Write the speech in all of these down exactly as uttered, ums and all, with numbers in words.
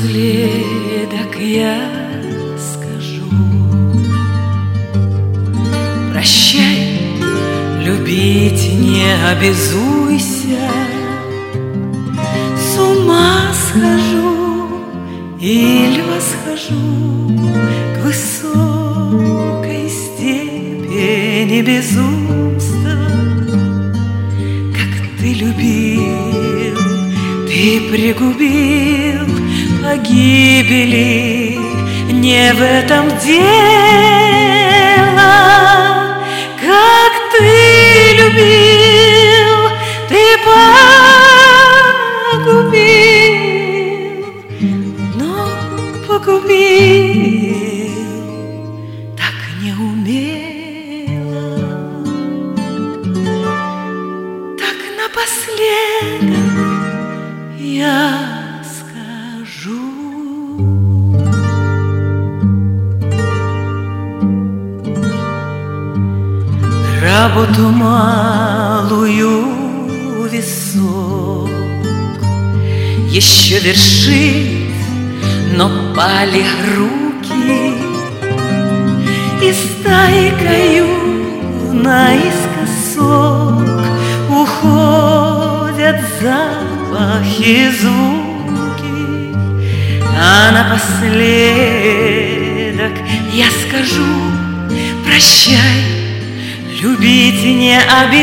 напоследок я скажу: прощай, любить не обязуйся. С ума схожу или восхожу к высокой степени безумства. Как ты любил, ты пригубил погибели, не в этом дело. Как ты любил, ты погубил, но погубил так неумело. Так напоследок я скажу: работу малую весок еще вершит, но пали руки, и стайкою наискосок уходят запахи, звуки. А напоследок я скажу: прощай, любить не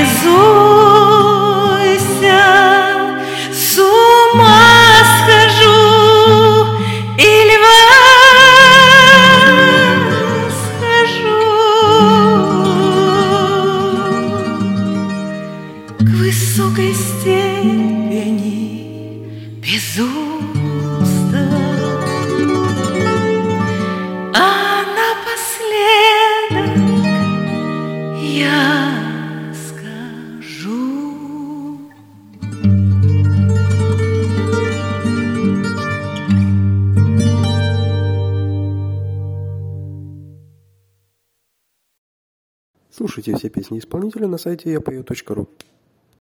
обязуйся. С ума схожу или восхожу к высокой степени безумства. А напоследок я скажу: слушайте все песни исполнителя на сайте я пою точка ру.